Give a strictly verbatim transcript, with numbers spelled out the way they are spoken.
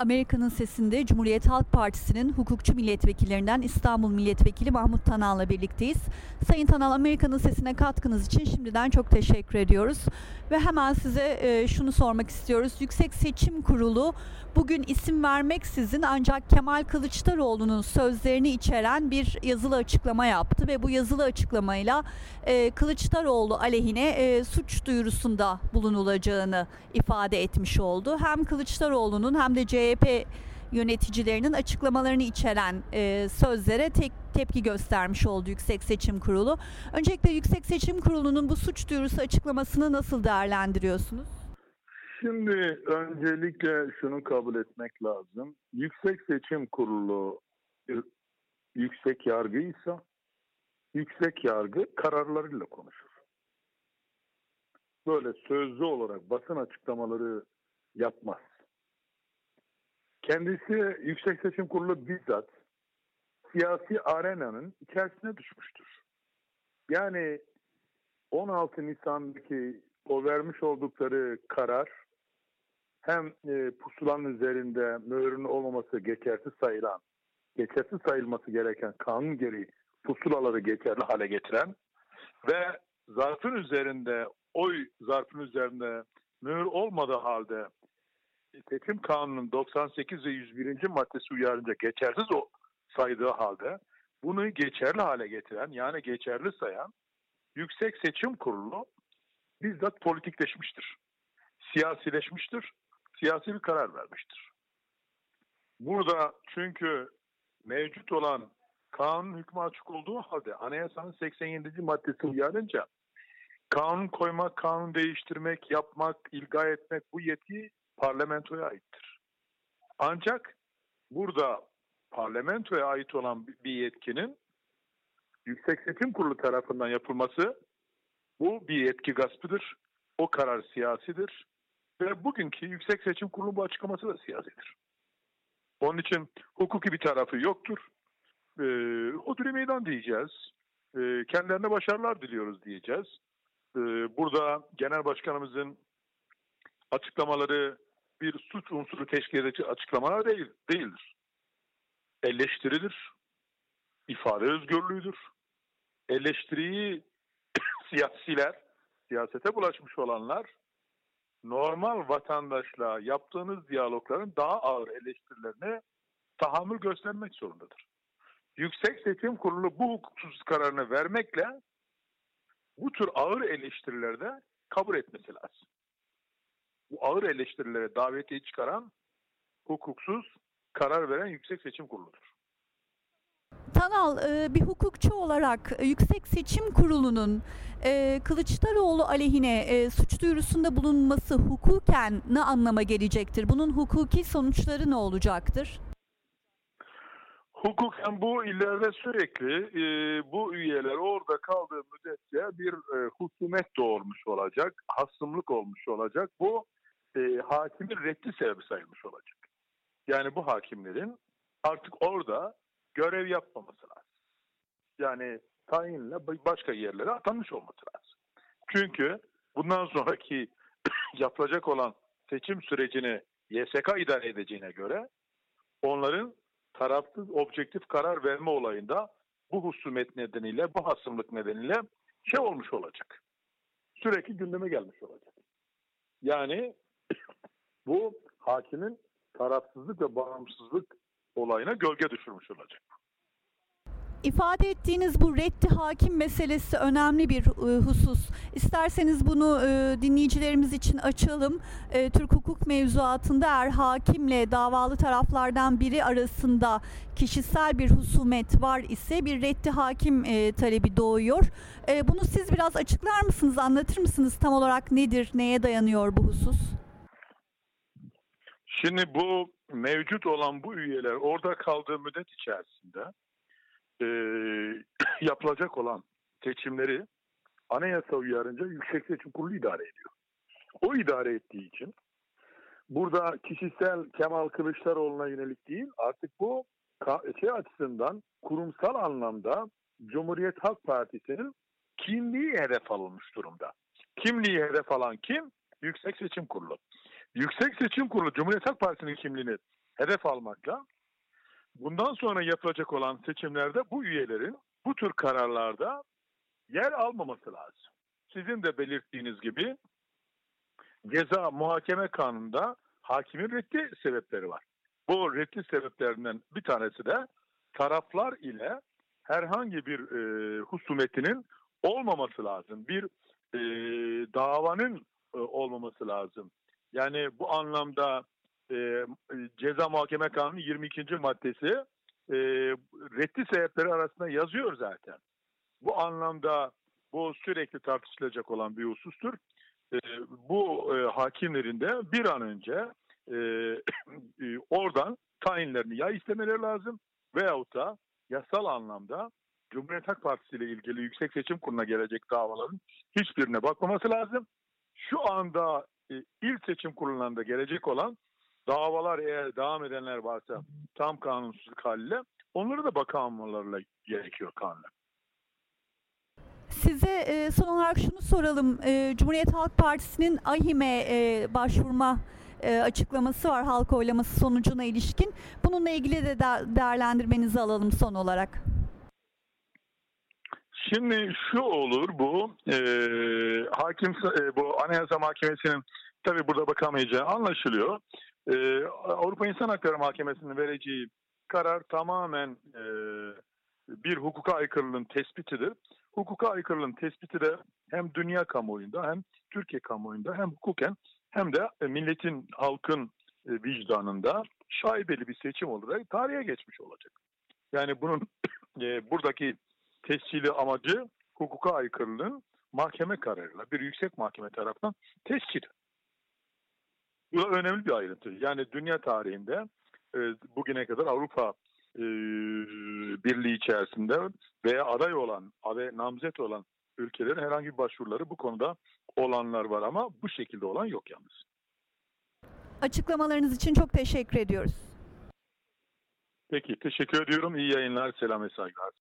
Amerika'nın Sesi'nde Cumhuriyet Halk Partisi'nin hukukçu milletvekillerinden İstanbul Milletvekili Mahmut Tanal'la birlikteyiz. Sayın Tanal, Amerika'nın Sesi'ne katkınız için şimdiden çok teşekkür ediyoruz. Ve hemen size e, şunu sormak istiyoruz. Yüksek Seçim Kurulu bugün isim vermeksizin ancak Kemal Kılıçdaroğlu'nun sözlerini içeren bir yazılı açıklama yaptı ve bu yazılı açıklamayla e, Kılıçdaroğlu aleyhine e, suç duyurusunda bulunulacağını ifade etmiş oldu. Hem Kılıçdaroğlu'nun hem de C H P yöneticilerinin açıklamalarını içeren e, sözlere tek tepki göstermiş oldu Yüksek Seçim Kurulu. Öncelikle Yüksek Seçim Kurulu'nun bu suç duyurusu açıklamasını nasıl değerlendiriyorsunuz? Şimdi öncelikle şunu kabul etmek lazım. Yüksek Seçim Kurulu bir yüksek yargıysa yüksek yargı kararlarıyla konuşur. Böyle sözlü olarak basın açıklamaları yapmaz. Kendisi Yüksek Seçim Kurulu bizzat siyasi arenanın içerisine düşmüştür. Yani on altı Nisan'daki o vermiş oldukları karar hem e, pusulanın üzerinde mührün olmaması geçersiz sayılan, geçersiz sayılması gereken kanun gereği pusulaları geçerli hale getiren ve zarfın üzerinde, oy zarfın üzerinde mühür olmadığı halde seçim kanunun doksan sekiz ve yüz birinci maddesi uyarınca geçersiz o saydığı halde bunu geçerli hale getiren, yani geçerli sayan Yüksek Seçim Kurulu bizzat politikleşmiştir. Siyasileşmiştir. Siyasi bir karar vermiştir. Burada çünkü mevcut olan kanun hükmü açık olduğu halde Anayasanın seksen yedinci maddesi uyarınca kanun koymak, kanun değiştirmek, yapmak, ilga etmek bu yetki parlamentoya aittir. Ancak burada parlamentoya ait olan bir yetkinin Yüksek Seçim Kurulu tarafından yapılması bu bir yetki gaspıdır. O karar siyasidir. Ve bugünkü Yüksek Seçim Kurulu bu açıklaması da siyasidir. Onun için hukuki bir tarafı yoktur. Ee, Hodri meydan diyeceğiz. Ee, kendilerine başarılar diliyoruz diyeceğiz. Ee, burada Genel Başkanımızın açıklamaları bir suç unsuru teşkil edici açıklamalar değil, değildir. Eleştirilir. İfade özgürlüğüdür. Eleştiriyi siyasiler, siyasete bulaşmış olanlar normal vatandaşla yaptığınız diyalogların daha ağır eleştirilerine tahammül göstermek zorundadır. Yüksek Seçim Kurulu bu hukuksuz kararını vermekle bu tür ağır eleştirilerde kabul etmesi lazım. Bu ağır eleştirilere davetiye çıkaran hukuksuz karar veren Yüksek Seçim Kurulu'dur. Tanal, bir hukukçu olarak Yüksek Seçim Kurulu'nun Kılıçdaroğlu aleyhine suç duyurusunda bulunması hukuken ne anlama gelecektir? Bunun hukuki sonuçları ne olacaktır? Hukuken bu ileride sürekli e, bu üyeler orada kaldığı müddetçe bir e, husumet doğurmuş olacak, hasımlık olmuş olacak. Bu e, hakimin reddi sebebi sayılmış olacak. Yani bu hakimlerin artık orada görev yapmaması lazım. Yani tayinle başka yerlere atanmış olması lazım. Çünkü bundan sonraki yapılacak olan seçim sürecini Y S K idare edeceğine göre onların tarafsız objektif karar verme olayında bu husumet nedeniyle, bu hasımlık nedeniyle şey olmuş olacak. Sürekli gündeme gelmiş olacak. Yani bu hakimin tarafsızlık ve bağımsızlık olayına gölge düşürmüş olacak. İfade ettiğiniz bu reddi hakim meselesi önemli bir e, husus. İsterseniz bunu e, dinleyicilerimiz için açalım. E, Türk hukuk mevzuatında eğer hakimle davalı taraflardan biri arasında kişisel bir husumet var ise bir reddi hakim e, talebi doğuyor. E, bunu siz biraz açıklar mısınız, anlatır mısınız? Tam olarak nedir, neye dayanıyor bu husus? Şimdi bu mevcut olan bu üyeler orada kaldığı müddet içerisinde e, yapılacak olan seçimleri anayasa uyarınca Yüksek Seçim Kurulu idare ediyor. O idare ettiği için burada kişisel Kemal Kılıçdaroğlu'na yönelik değil, artık bu şey açısından kurumsal anlamda Cumhuriyet Halk Partisi'nin kimliği hedef alınmış durumda. Kimliği hedef alan kim? Yüksek Seçim Kurulu. Yüksek Seçim Kurulu Cumhuriyet Halk Partisi'nin kimliğini hedef almakla bundan sonra yapılacak olan seçimlerde bu üyelerin bu tür kararlarda yer almaması lazım. Sizin de belirttiğiniz gibi ceza muhakeme kanununda hakimin reddi sebepleri var. Bu reddi sebeplerinden bir tanesi de taraflar ile herhangi bir e, husumetinin olmaması lazım. Bir e, davanın e, olmaması lazım. Yani bu anlamda e, ceza muhakeme kanunu yirmi ikinci maddesi e, reddi sebepleri arasında yazıyor zaten. Bu anlamda bu sürekli tartışılacak olan bir husustur. E, bu e, hakimlerin de bir an önce e, e, oradan tayinlerini ya istemeleri lazım veyahut da yasal anlamda Cumhuriyet Halk Partisi ile ilgili Yüksek Seçim Kurulu'na gelecek davaların hiçbirine bakmaması lazım. Şu anda e, il seçim kurullarında gelecek olan davalar eğer devam edenler varsa tam kanunsuzluk haliyle onları da bakanmalarla gerekiyor kanuna. Size e, son olarak şunu soralım. E, Cumhuriyet Halk Partisi'nin A H İM'e e, başvurma e, açıklaması var halk oylaması sonucuna ilişkin. Bununla ilgili de, de değerlendirmenizi alalım son olarak. Şimdi şu olur bu e, hakim e, bu Anayasa Mahkemesi'nin tabii burada bakamayacağı anlaşılıyor. E, Avrupa İnsan Hakları Mahkemesi'nin vereceği karar tamamen e, bir hukuka aykırılığın tespitidir. Hukuka aykırılığın tespiti de hem dünya kamuoyunda hem Türkiye kamuoyunda hem hukuken hem de milletin, halkın vicdanında şaibeli bir seçim olarak tarihe geçmiş olacak. Yani bunun e, buradaki tescili amacı hukuka aykırılığın mahkeme kararıyla bir yüksek mahkeme tarafından tescili. Bu da önemli bir ayrıntı. Yani dünya tarihinde e, bugüne kadar Avrupa e, Birliği içerisinde veya aday olan ve namzet olan ülkelerin herhangi bir başvuruları bu konuda olanlar var ama bu şekilde olan yok yalnız. Açıklamalarınız için çok teşekkür ediyoruz. Peki, teşekkür ediyorum. İyi yayınlar, selam ve saygılar.